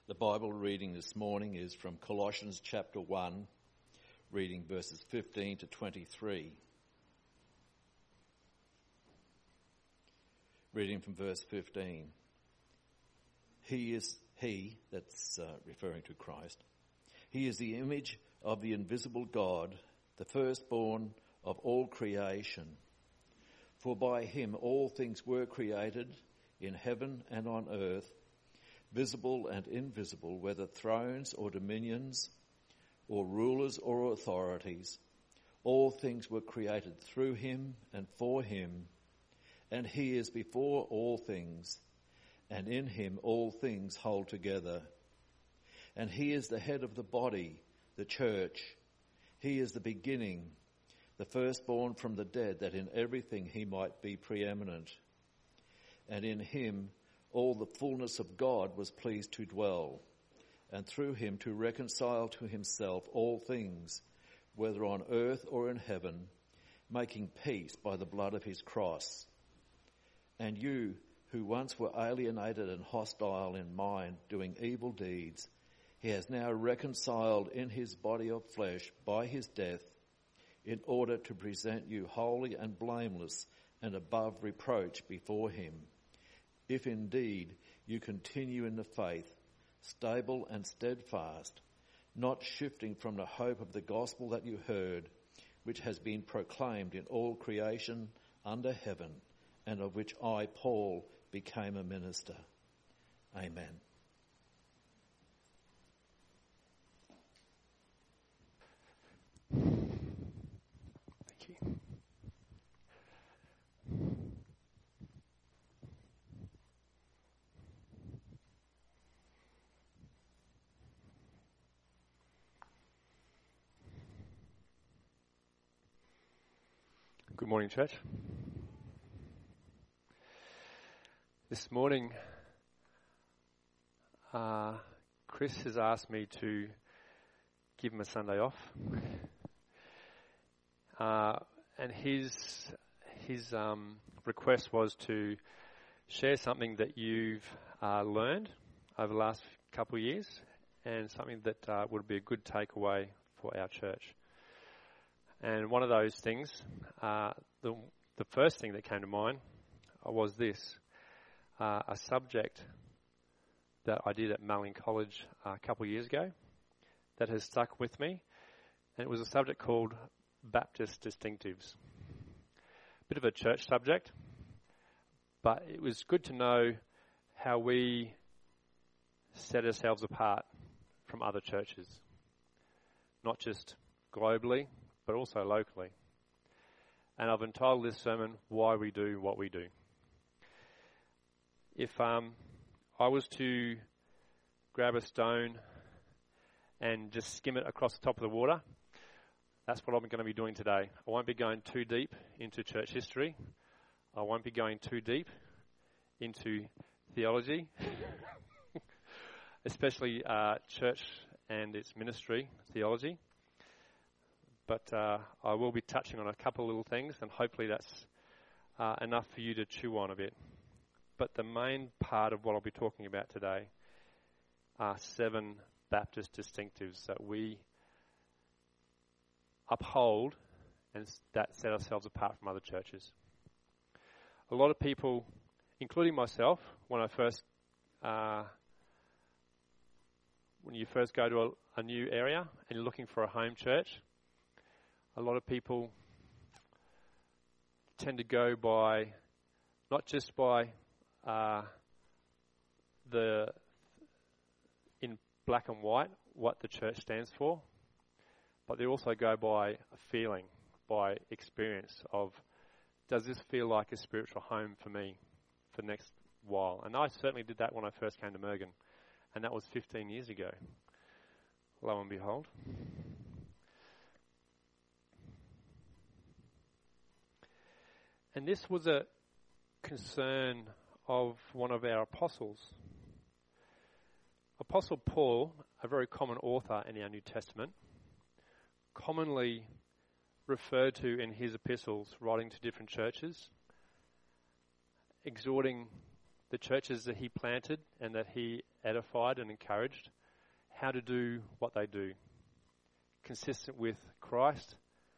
The Bible reading this morning is from Colossians chapter 1, reading verses 15 to 23. Reading from verse 15. That's referring to Christ. He is the image of the invisible God, the firstborn of all creation. For by him all things were created in heaven and on earth, visible and invisible, whether thrones or dominions or rulers or authorities. All things were created through him and for him, and he is before all things, and in him all things hold together. And he is the head of the body, the church. He is the beginning, the firstborn from the dead, that in everything he might be preeminent. And in him all the fullness of God was pleased to dwell, and through him to reconcile to himself all things, whether on earth or in heaven, making peace by the blood of his cross. And you, who once were alienated and hostile in mind, doing evil deeds, he has now reconciled in his body of flesh by his death, in order to present you holy and blameless and above reproach before him. If indeed you continue in the faith, stable and steadfast, not shifting from the hope of the gospel that you heard, which has been proclaimed in all creation under heaven, and of which I, Paul, became a minister. Amen. Thank you. Good morning, church. This morning, Chris has asked me to give him a Sunday off, and his request was to share something that you've learned over the last couple of years, and something that would be a good takeaway for our church. And one of those things, the first thing that came to mind was this. A subject that I did at Malling College a couple of years ago that has stuck with me, and it was a subject called Baptist Distinctives. Bit of a church subject, but it was good to know how we set ourselves apart from other churches, not just globally, but also locally. And I've entitled this sermon, Why We Do What We Do. If I was to grab a stone and just skim it across the top of the water, that's what I'm going to be doing today. I won't be going too deep into church history. I won't be going too deep into theology, especially church and its ministry theology. But I will be touching on a couple of little things, and hopefully that's enough for you to chew on a bit. But the main part of what I'll be talking about today are 7 Baptist distinctives that we uphold and that set ourselves apart from other churches. A lot of people, including myself, when you first go to a new area and you're looking for a home church, a lot of people tend to go by, not just by in black and white, what the church stands for, but they also go by a feeling, by experience of, does this feel like a spiritual home for me for the next while? And I certainly did that when I first came to Mergen, and that was 15 years ago, lo and behold. And this was a concern of one of our apostles. Apostle Paul, a very common author in our New Testament, commonly referred to in his epistles, writing to different churches, exhorting the churches that he planted and that he edified and encouraged, how to do what they do, consistent with Christ,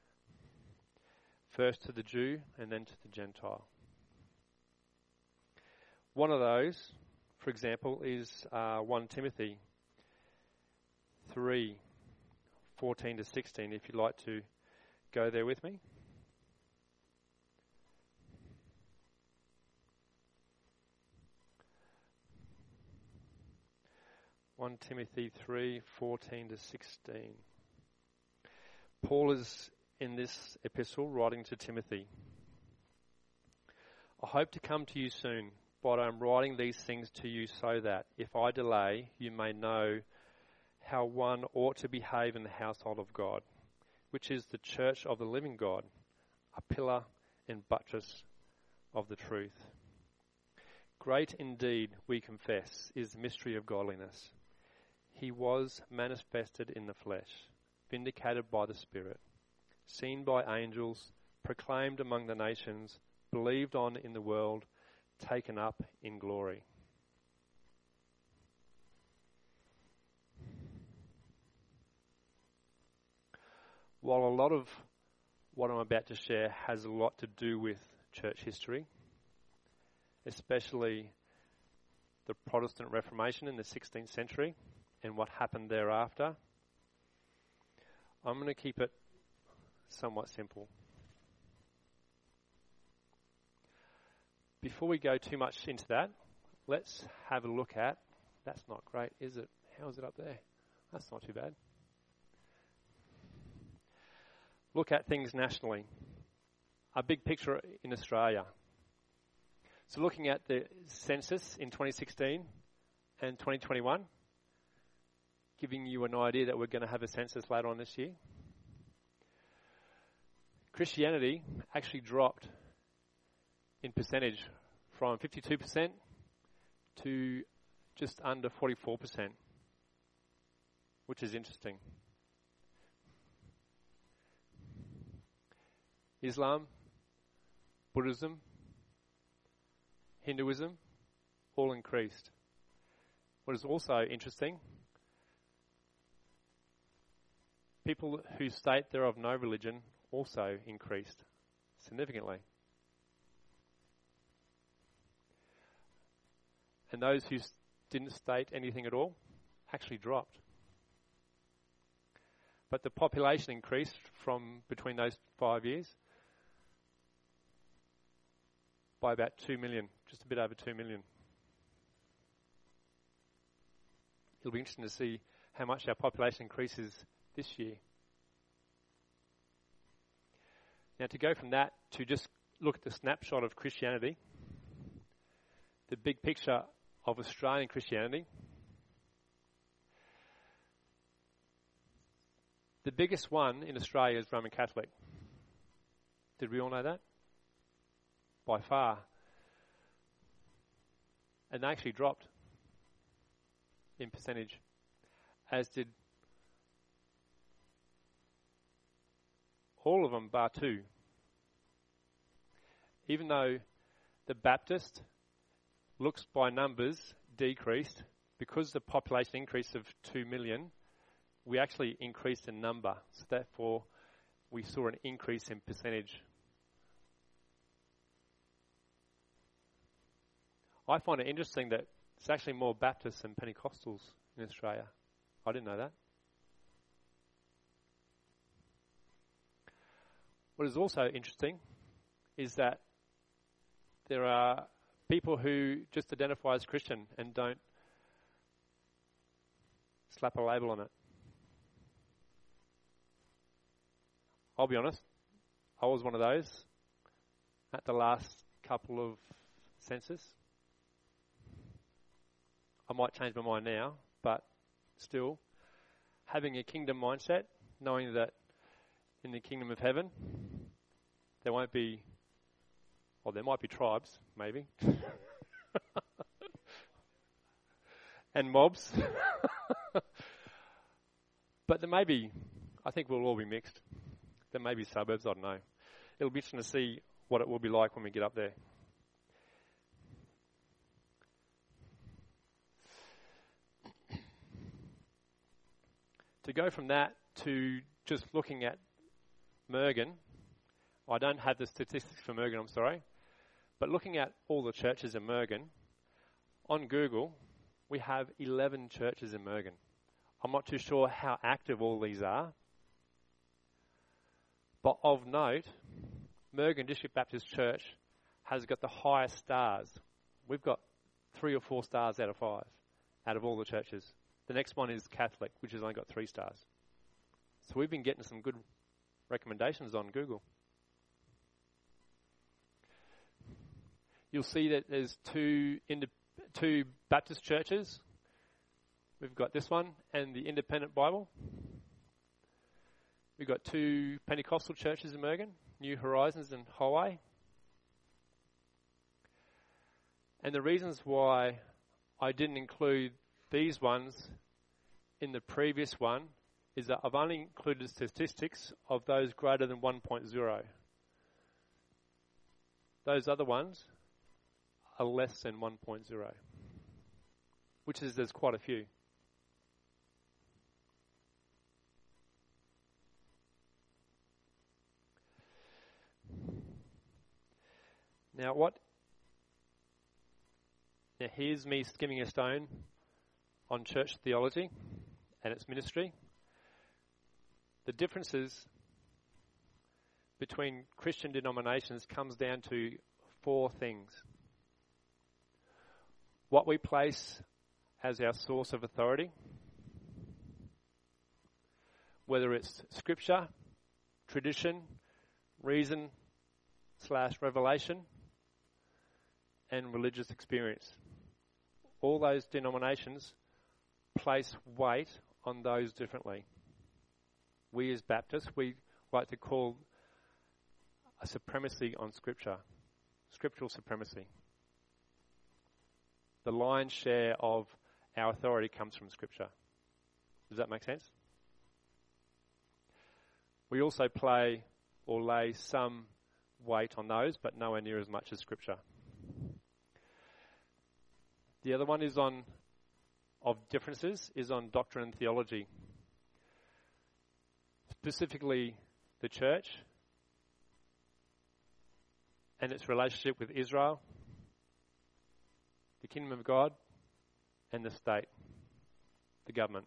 first to the Jew and then to the Gentile. One of those, for example, is 1 Timothy 3:14 to 16, if you'd like to go there with me. (1 Timothy 3:14 to 16). Paul is in this epistle writing to Timothy. I hope to come to you soon, but I am writing these things to you so that, if I delay, you may know how one ought to behave in the household of God, which is the church of the living God, a pillar and buttress of the truth. Great indeed, we confess, is the mystery of godliness. He was manifested in the flesh, vindicated by the Spirit, seen by angels, proclaimed among the nations, believed on in the world, taken up in glory. While a lot of what I'm about to share has a lot to do with church history, especially the Protestant Reformation in the 16th century and what happened thereafter, I'm going to keep it somewhat simple. Before we go too much into that, let's have a look at, that's not great, is it? How is it up there? That's not too bad. Look at things nationally. A big picture in Australia. So looking at the census in 2016 and 2021, giving you an idea that we're going to have a census later on this year. Christianity actually dropped in percentage from 52% to just under 44%, which is interesting. Islam, Buddhism, Hinduism, all increased. What is also interesting, people who state they're of no religion also increased significantly. And those who didn't state anything at all actually dropped. But the population increased from between those 5 years by about 2 million, just a bit over 2 million. It'll be interesting to see how much our population increases this year. Now, to go from that to just look at the snapshot of Christianity, the big picture of Australian Christianity, the biggest one in Australia is Roman Catholic. Did we all know that? By far. And they actually dropped in percentage, as did all of them bar two. Even though the Baptist looks by numbers decreased, because the population increase of 2 million, we actually increased in number. So therefore, we saw an increase in percentage. I find it interesting that it's actually more Baptists than Pentecostals in Australia. I didn't know that. What is also interesting is that there are people who just identify as Christian and don't slap a label on it. I'll be honest, I was one of those at the last couple of census. I might change my mind now, but still, having a kingdom mindset, knowing that in the kingdom of heaven, there might be tribes, maybe, and mobs, but there may be, I think we'll all be mixed. There may be suburbs, I don't know. It'll be interesting to see what it will be like when we get up there. to go from that to just looking at Mergen, I don't have the statistics for Mergen, I'm sorry, but looking at all the churches in Mergen, on Google, we have 11 churches in Mergen. I'm not too sure how active all these are, but of note, Mergen District Baptist Church has got the highest stars. We've got 3 or 4 stars out of 5, out of all the churches. The next one is Catholic, which has only got 3 stars. So we've been getting some good recommendations on Google. You'll see that there's two Baptist churches. We've got this one and the Independent Bible. We've got 2 Pentecostal churches in Mergen, New Horizons and Hawaii. And the reasons why I didn't include these ones in the previous one is that I've only included statistics of those greater than 1.0. Those other ones are less than 1.0, which is there's quite a few. Now here's me skimming a stone on church theology and its ministry. The differences between Christian denominations comes down to 4 things. What we place as our source of authority, whether it's scripture, tradition, reason/revelation, and religious experience. All those denominations place weight on those differently. We as Baptists, we like to call a supremacy on Scripture, scriptural supremacy. The lion's share of our authority comes from Scripture. Does that make sense? We also lay some weight on those, but nowhere near as much as Scripture. The other one of differences is on doctrine and theology. Specifically, the church and its relationship with Israel, the kingdom of God, and the state, the government.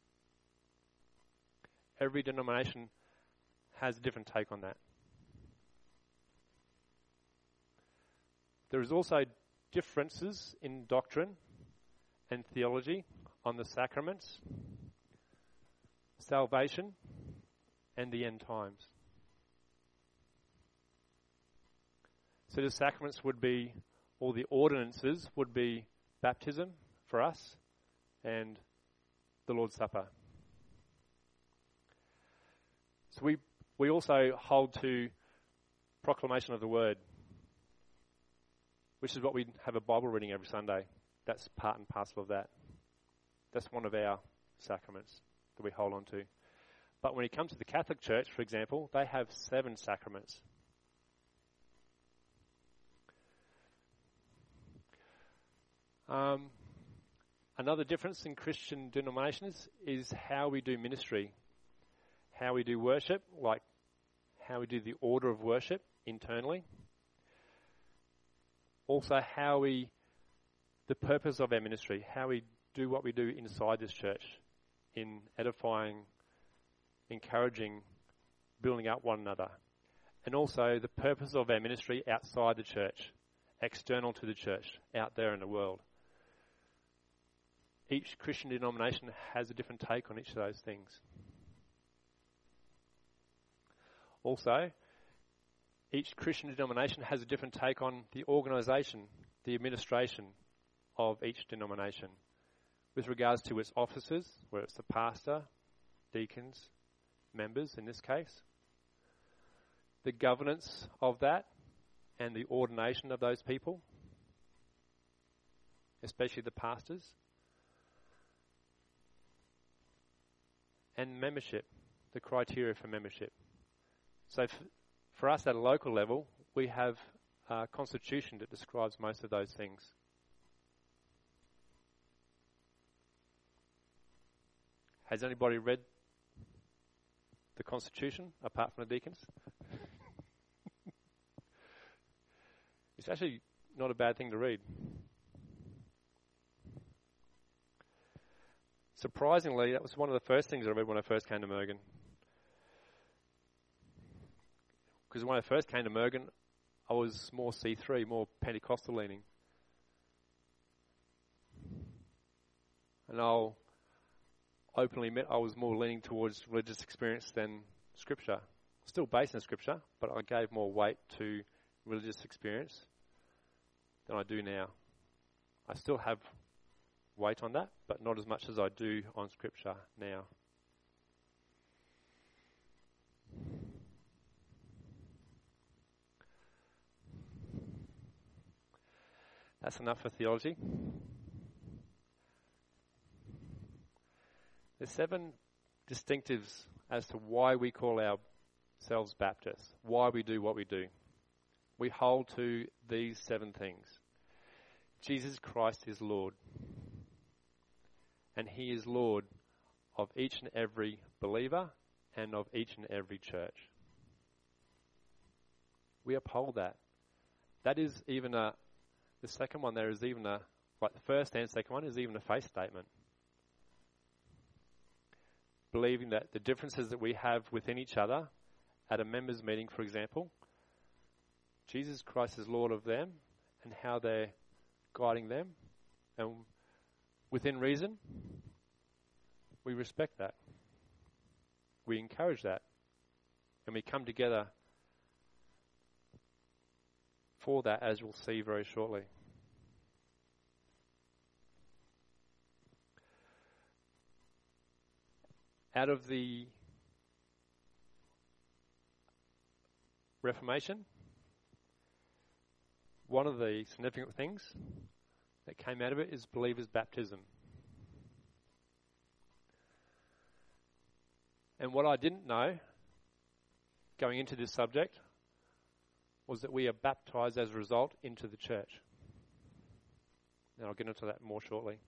Every denomination has a different take on that. There is also differences in doctrine and theology on the sacraments, salvation, and the end times. So the sacraments would be, or the ordinances would be baptism for us and the Lord's Supper. So we also hold to proclamation of the word, which is what we have a Bible reading every Sunday. That's part and parcel of that. That's one of our sacraments that we hold on to. But when it comes to the Catholic Church, for example, they have 7 sacraments. Another difference in Christian denominations is how we do ministry, how we do worship, like how we do the order of worship internally. Also the purpose of our ministry, how we do what we do inside this church in edifying, encouraging, building up one another. And also the purpose of our ministry outside the church, external to the church, out there in the world. Each Christian denomination has a different take on each of those things. Also, each Christian denomination has a different take on the organisation, the administration of each denomination, with regards to its officers, where it's the pastor, deacons, members in this case, the governance of that, and the ordination of those people, especially the pastors, and membership, the criteria for membership. So for us at a local level, we have a constitution that describes most of those things. Has anybody read Constitution, apart from the deacons. It's actually not a bad thing to read. Surprisingly, that was one of the first things I read when I first came to Mergen. Because when I first came to Mergen, I was more C3, more Pentecostal leaning. And I'll openly admit I was more leaning towards religious experience than Scripture. Still based in Scripture, but I gave more weight to religious experience than I do now. I still have weight on that, but not as much as I do on Scripture now. That's enough for theology. There's 7 distinctives as to why we call ourselves Baptists, why we do what we do. We hold to these 7 things. Jesus Christ is Lord, and He is Lord of each and every believer and of each and every church. We uphold that. That is even the second one there is even like the first and second one is even a faith statement. Believing that the differences that we have within each other at a members' meeting, for example, Jesus Christ is Lord of them and how they're guiding them. And within reason, we respect that. We encourage that. And we come together for that, as we'll see very shortly. Out of the Reformation, one of the significant things that came out of it is believers' baptism. And what I didn't know going into this subject was that we are baptized as a result into the church. And I'll get into that more shortly.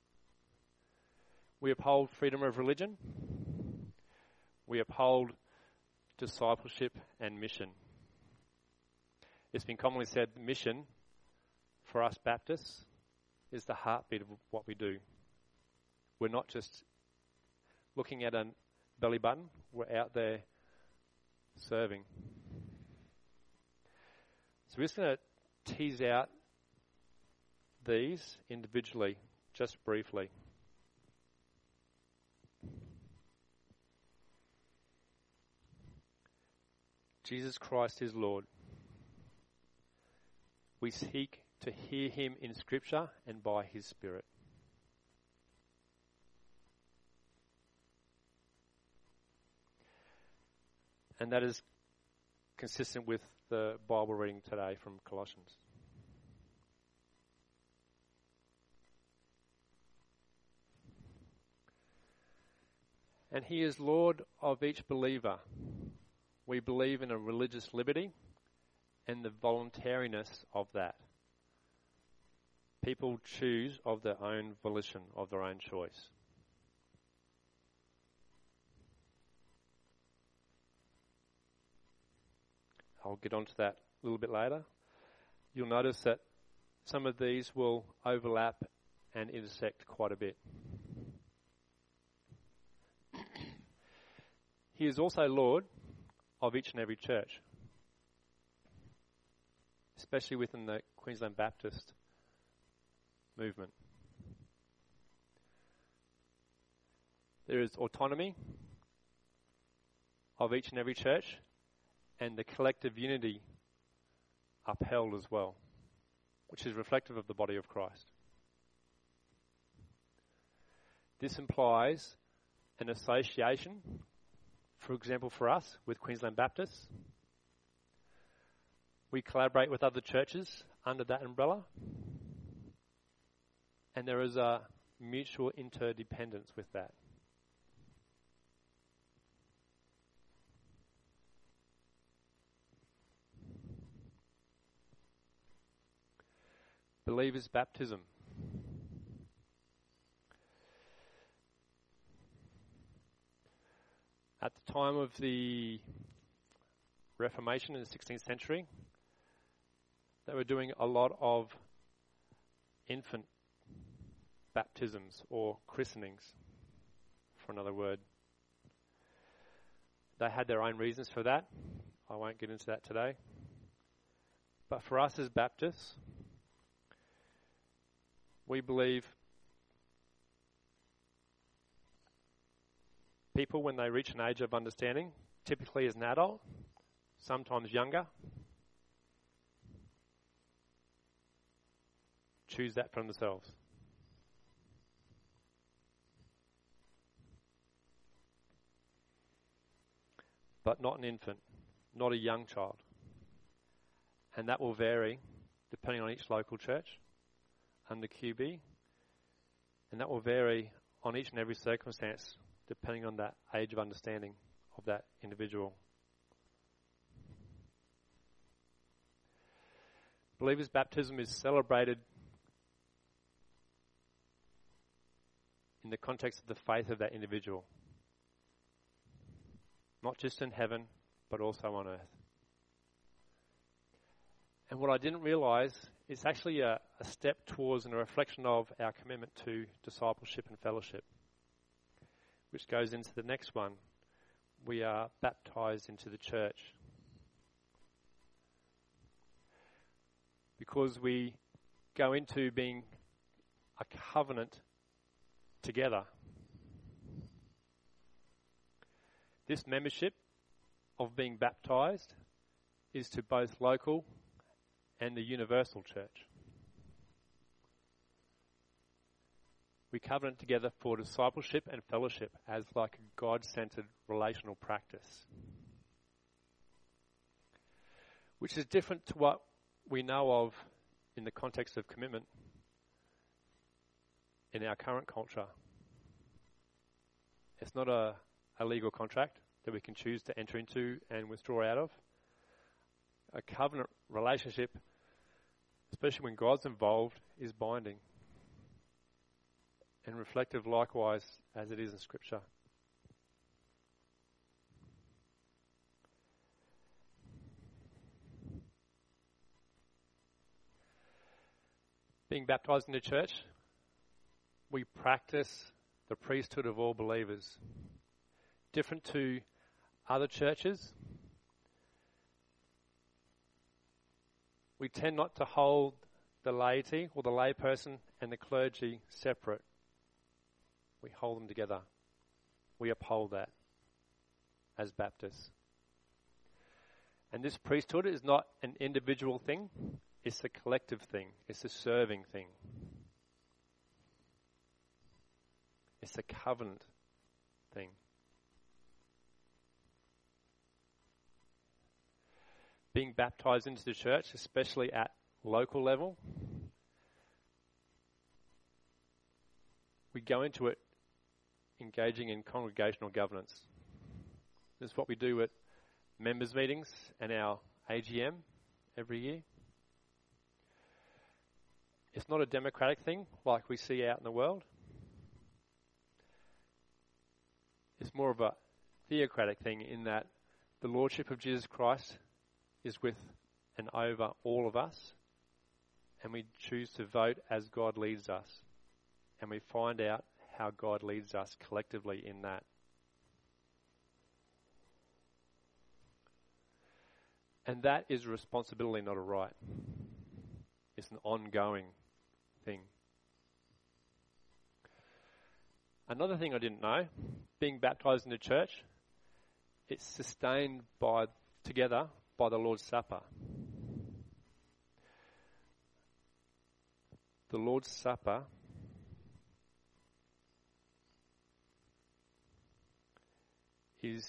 We uphold freedom of religion. We uphold discipleship and mission. It's been commonly said mission for us Baptists is the heartbeat of what we do. We're not just looking at a belly button, we're out there serving. So we're just going to tease out these individually, just briefly. Jesus Christ is Lord. We seek to hear Him in Scripture and by His Spirit. And that is consistent with the Bible reading today from Colossians. And He is Lord of each believer. We believe in a religious liberty and the voluntariness of that. People choose of their own volition, of their own choice. I'll get onto that a little bit later. You'll notice that some of these will overlap and intersect quite a bit. He is also Lord of each and every church, especially within the Queensland Baptist movement. There is autonomy of each and every church, and the collective unity upheld as well, which is reflective of the body of Christ. This implies an association, for example, for us with Queensland Baptists. We collaborate with other churches under that umbrella, and there is a mutual interdependence with that. Believers' baptism. At the time of the Reformation in the 16th century, they were doing a lot of infant baptisms or christenings, for another word. They had their own reasons for that. I won't get into that today. But for us as Baptists, we believe people, when they reach an age of understanding, typically as an adult, sometimes younger, choose that for themselves. But not an infant, not a young child. And that will vary depending on each local church under QB. And that will vary on each and every circumstance depending on that age of understanding of that individual. Believers' baptism is celebrated in the context of the faith of that individual. Not just in heaven, but also on earth. And what I didn't realise, it's actually a step towards and a reflection of our commitment to discipleship and fellowship, which goes into the next one. We are baptised into the church. Because we go into being a covenant together. This membership of being baptised is to both local and the universal church. We covenant together for discipleship and fellowship as like a God-centered relational practice, which is different to what we know of in the context of commitment in our current culture. It's not a legal contract that we can choose to enter into and withdraw out of. A covenant relationship, especially when God's involved, is binding and reflective likewise as it is in Scripture. Being baptised in the church, we practice the priesthood of all believers. Different to other churches, we tend not to hold the laity or the lay person and the clergy separate. We hold them together. We uphold that as Baptists. And this priesthood is not an individual thing. It's a collective thing. It's a serving thing. It's a covenant thing. Being baptised into the church, especially at local level, we go into it engaging in congregational governance. This is what we do at members' meetings and our AGM every year. It's not a democratic thing like we see out in the world. It's more of a theocratic thing in that the Lordship of Jesus Christ is with and over all of us, and we choose to vote as God leads us, and we find out how God leads us collectively in that. And that is a responsibility, not a right. It's an ongoing thing. Another thing I didn't know, being baptised in the church, it's sustained together by the Lord's Supper. The Lord's Supper is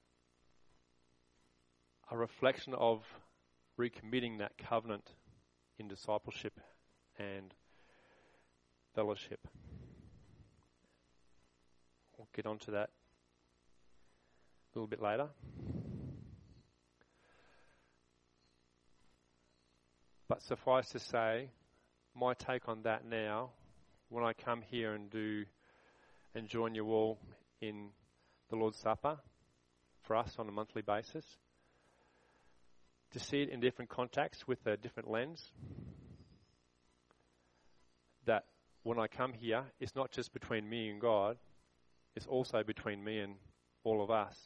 a reflection of recommitting that covenant in discipleship and fellowship. We'll get onto that a little bit later. But suffice to say, my take on that now, when I come here and join you all in the Lord's Supper, for us on a monthly basis. To see it in different contexts with a different lens. That when I come here, it's not just between me and God, it's also between me and all of us.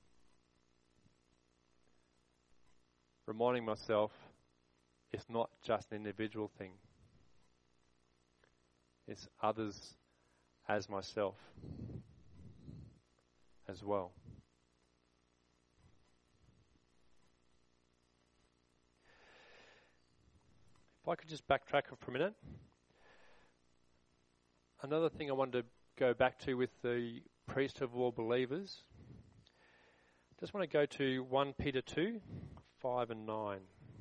Reminding myself it's not just an individual thing. It's others as myself as well. If I could just backtrack for a minute. Another thing I wanted to go back to with the priesthood of all believers. Just want to go to 1 Peter 2, 5 and 9.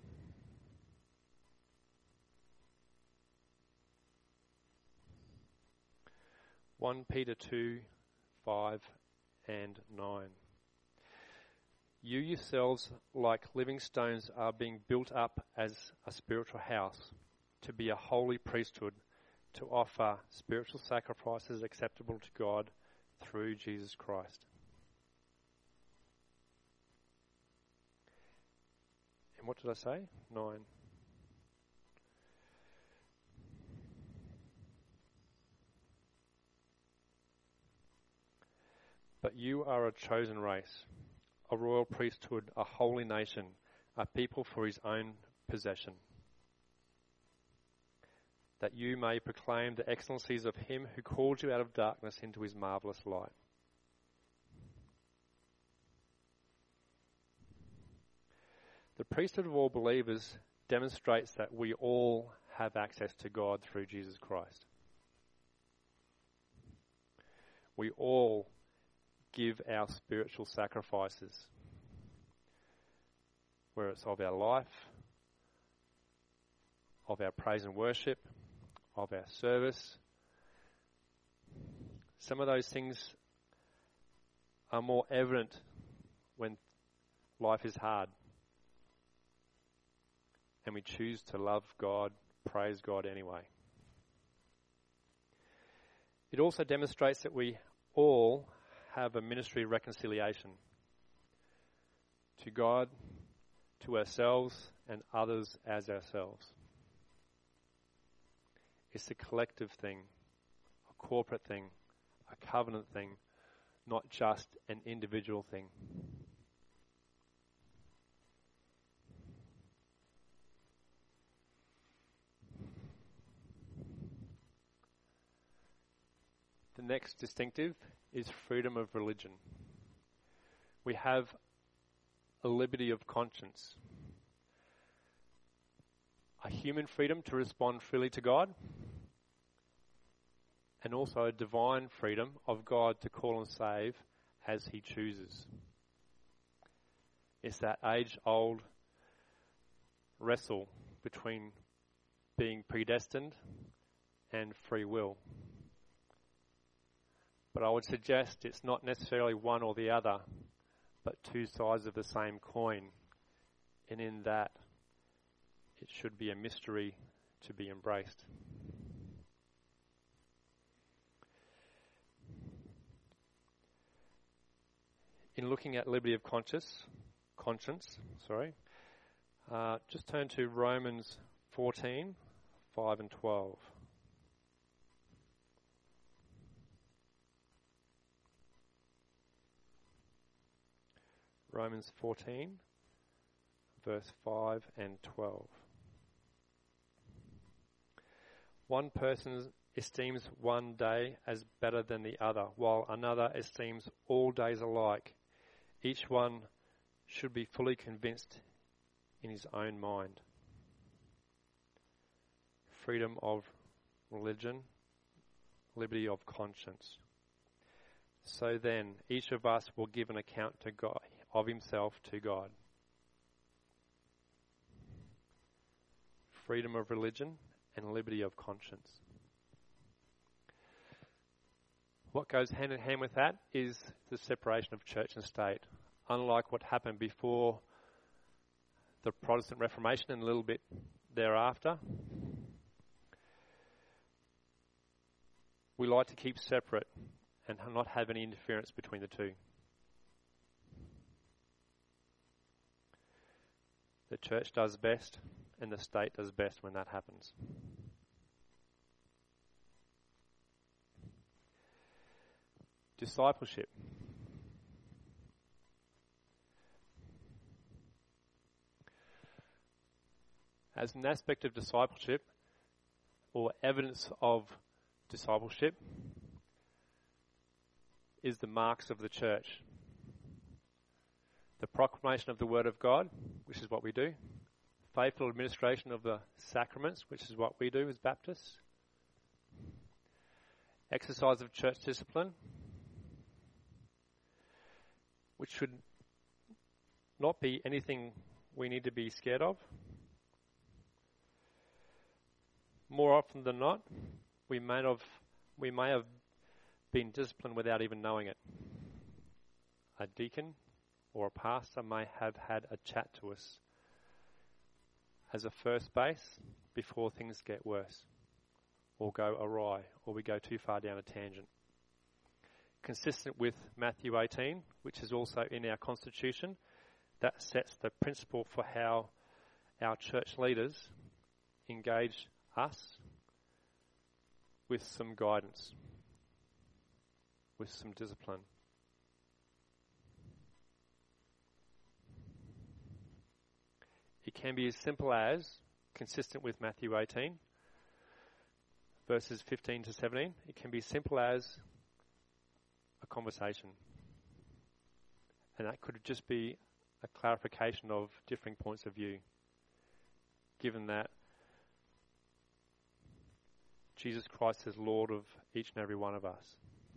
(1 Peter 2, 5 and 9). You yourselves, like living stones, are being built up as a spiritual house, to be a holy priesthood, to offer spiritual sacrifices acceptable to God through Jesus Christ. And what did I say? 9. But you are a chosen race, a royal priesthood, a holy nation, a people for his own possession, that you may proclaim the excellencies of him who called you out of darkness into his marvellous light. The priesthood of all believers demonstrates that we all have access to God through Jesus Christ. We all give our spiritual sacrifices, whether it's of our life, of our praise and worship, of our service. Some of those things are more evident when life is hard and we choose to love God, praise God anyway. It also demonstrates that we all have a ministry of reconciliation to God, to ourselves, and others as ourselves. It's a collective thing, a corporate thing, a covenant thing, not just an individual thing. The next distinctive is freedom of religion. We have a liberty of conscience, a human freedom to respond freely to God, and also a divine freedom of God to call and save as he chooses. It's that age-old wrestle between being predestined and free will. But I would suggest it's not necessarily one or the other, but two sides of the same coin. And in that, it should be a mystery to be embraced. In looking at liberty of conscience, just turn to Romans 14, 5 and 12. Romans 14, verse 5 and 12. One person esteems one day as better than the other, while another esteems all days alike. Each one should be fully convinced in his own mind. Freedom of religion, liberty of conscience. So then, each of us will give an account to God, of himself to God. Freedom of religion and liberty of conscience. What goes hand in hand with that is the separation of church and state. Unlike what happened before the Protestant Reformation and a little bit thereafter, we like to keep separate and not have any interference between the two. The church does best, and the state does best when that happens. Discipleship. As an aspect of discipleship, or evidence of discipleship, is the marks of the church. The proclamation of the Word of God, which is what we do. Faithful administration of the sacraments, which is what we do as Baptists. Exercise of church discipline, which should not be anything we need to be scared of. More often than not, we may have been disciplined without even knowing it. A deacon or a pastor may have had a chat to us as a first base before things get worse, or go awry, or we go too far down a tangent. Consistent with Matthew 18, which is also in our constitution, that sets the principle for how our church leaders engage us with some guidance, with some discipline. It can be as simple as, consistent with Matthew 18, verses 15 to 17, it can be as simple as a conversation. And that could just be a clarification of differing points of view, given that Jesus Christ is Lord of each and every one of us.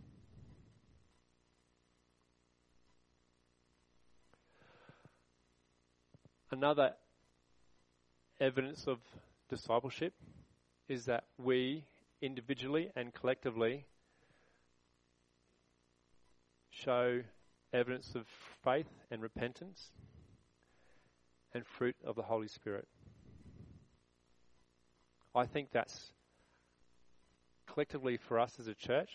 Another evidence of discipleship is that we individually and collectively show evidence of faith and repentance and fruit of the Holy Spirit. I think that's collectively for us as a church,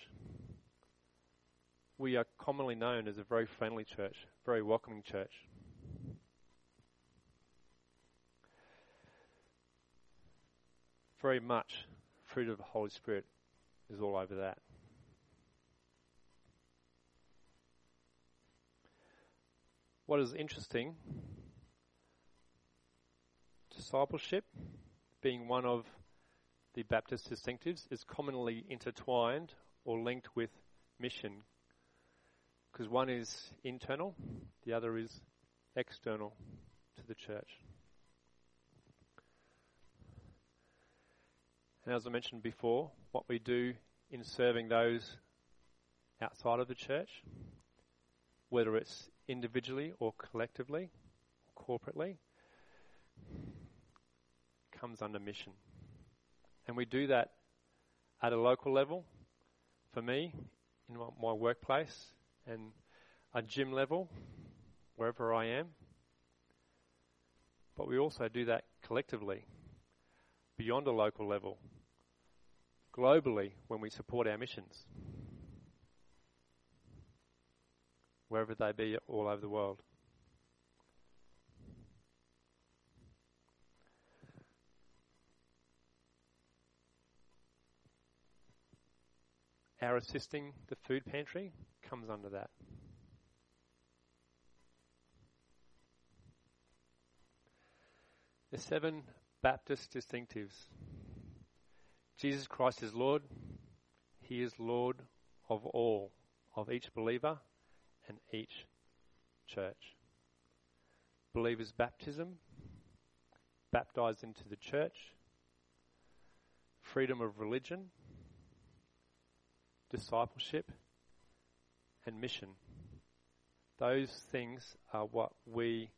we are commonly known as a very friendly church, very welcoming church. Very much fruit of the Holy Spirit is all over that. What is interesting, discipleship, being one of the Baptist distinctives, is commonly intertwined or linked with mission, because one is internal, the other is external to the church. And as I mentioned before, what we do in serving those outside of the church, whether it's individually or collectively, or corporately, comes under mission. And we do that at a local level, for me, in my workplace, and a gym level, wherever I am. But we also do that collectively, beyond a local level, globally, when we support our missions, wherever they be all over the world. Our assisting the food pantry comes under that. The 7 Baptist distinctives. Jesus Christ is Lord. He is Lord of all, of each believer and each church. Believers' baptism, baptized into the church, freedom of religion, discipleship, and mission. Those things are what we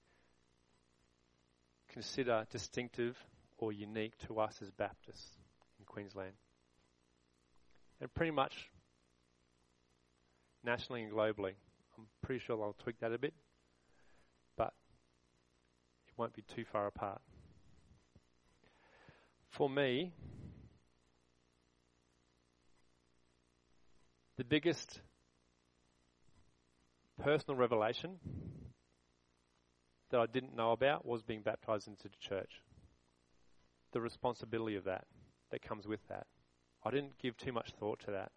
consider distinctive or unique to us as Baptists in Queensland. And pretty much nationally and globally. I'm pretty sure I'll tweak that a bit, but it won't be too far apart. For me, the biggest personal revelation that I didn't know about was being baptized into the church. The responsibility of that comes with that. I didn't give too much thought to that.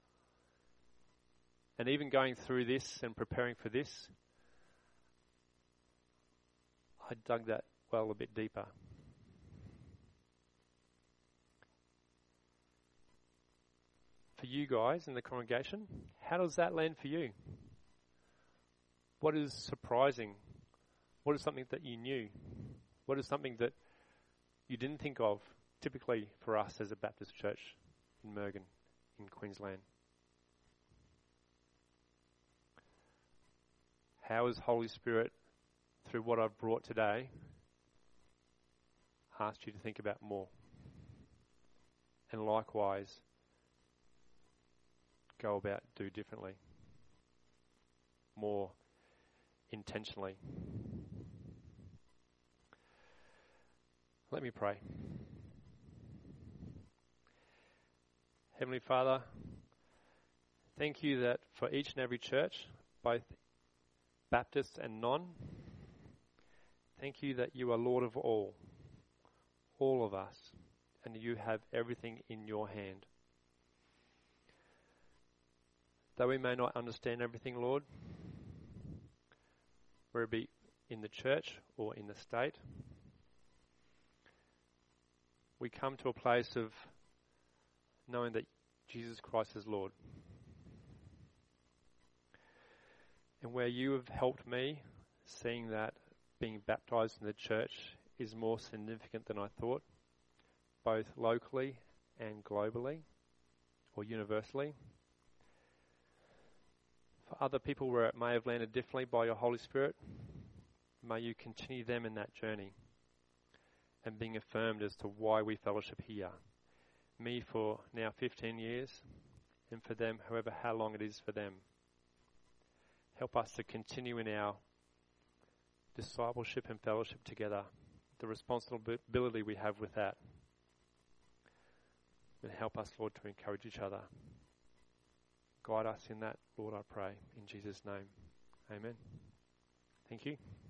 And even going through this and preparing for this, I dug that well a bit deeper. For you guys in the congregation, how does that land for you? What is surprising? What is something that you knew? What is something that you didn't think of, typically for us as a Baptist church in Mergen, in Queensland? How has Holy Spirit, through what I've brought today, asked you to think about more? And likewise, go about do differently, more intentionally. Let me pray. Heavenly Father, thank you that for each and every church, both Baptist and non, thank you that you are Lord of all of us, and you have everything in your hand. Though we may not understand everything, Lord, whether it be in the church or in the state, we come to a place of knowing that Jesus Christ is Lord. And where you have helped me, seeing that being baptized in the church is more significant than I thought, both locally and globally or universally. For other people where it may have landed differently by your Holy Spirit, may you continue them in that journey and being affirmed as to why we fellowship here. Me for now 15 years, and for them how long it is for them. Help us to continue in our discipleship and fellowship together, the responsibility we have with that. And help us, Lord, to encourage each other. Guide us in that, Lord, I pray. In Jesus' name, amen. Thank you.